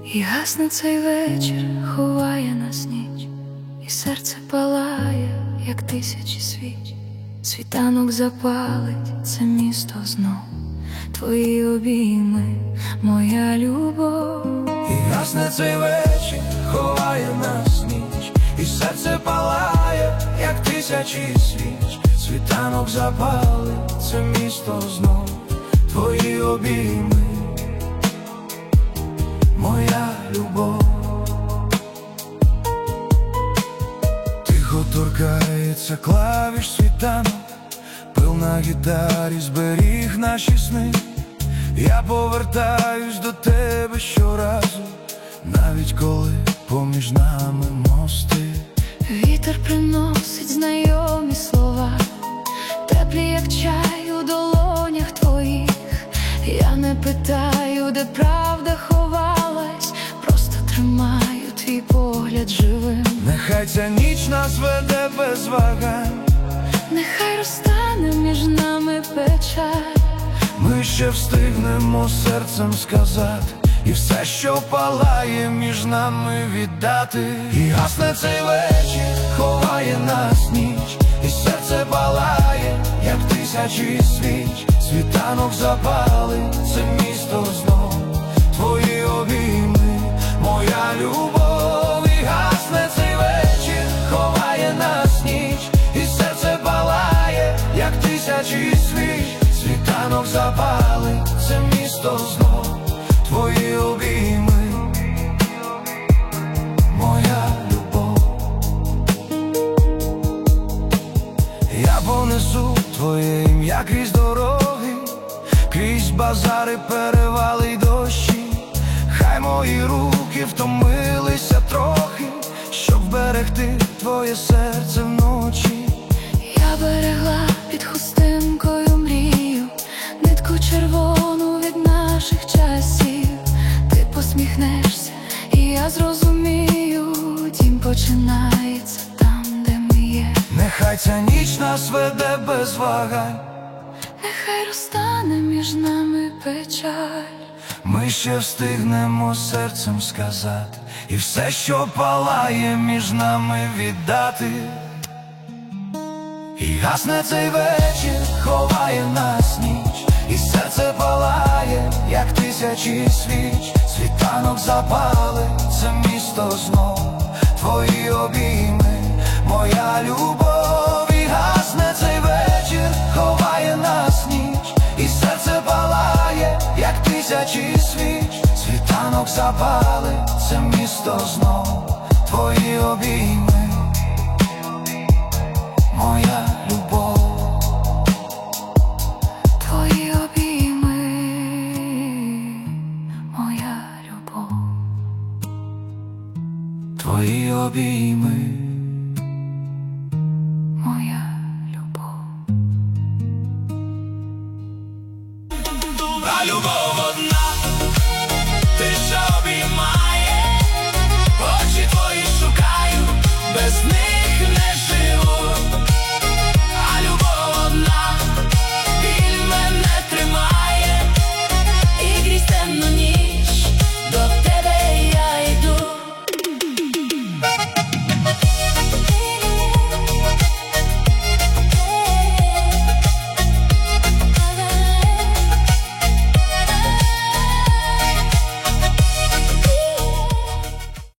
І гасне цей вечір, ховає нас ніч, і серце палає, як тисячі свіч. Світанок запалить це місто знов, твої обійми, моя любов. І гасне цей вечір, ховає нас ніч, і серце палає, як тисячі свіч. Світанок запалить це місто знов, твої обійми, моя любов. Тихо торкається клавіш світанок, пил на гітарі зберіг наші сни. Я повертаюсь до тебе щоразу, навіть коли поміж нами мости. Вітер приносить знайомі слова, теплі, як чай у долонях твоїх. Я не питаю, де правда ховалась, просто тримаю твій погляд живим. Нехай ця ніч нас веде без вагань, нехай розтане між нами печаль. ми ще встигнемо серцем сказати, і все, що палає між нами віддати. І гасне цей вечір, ховає нас ніч, і серце палає, як тисячі свіч. Світанок запалить це місто знов, твої обійми, моя любов. І гасне цей вечір, ховає нас ніч, і серце палає, як тисячі свіч. Світанок запалить це місто знов, твої обійми, моя любов. Я понесу твоє ім'я крізь дороги, крізь базари, перевали й дощі. Хай мої руки втомилися трохи, щоб вберегти твоє серце вночі. Я берегла під хустинкою мрію, нитку червону від наших часів. Ти посміхнешся, і я зрозумію, дім починається там, де ми є. Нехай ця ніч нас веде без вагань, нехай розтане між нами печаль. ми ще встигнемо серцем сказати, і все, що палає між нами віддати. І гасне цей вечір, ховає нас ніч, і серце палає, як тисячі свіч. Світанок запалить це місто знов, твої обійми, моя любов. І гасне цей вечір, ховає нас ніч, і серце палає, як тисячі свіч. Світанок запалить це місто знов, твої обійми, моя любов. Твої обійми, моя любов. Твої обійми, моя любов. а любов одна, ти що обіймає, очі твої шукаю, без них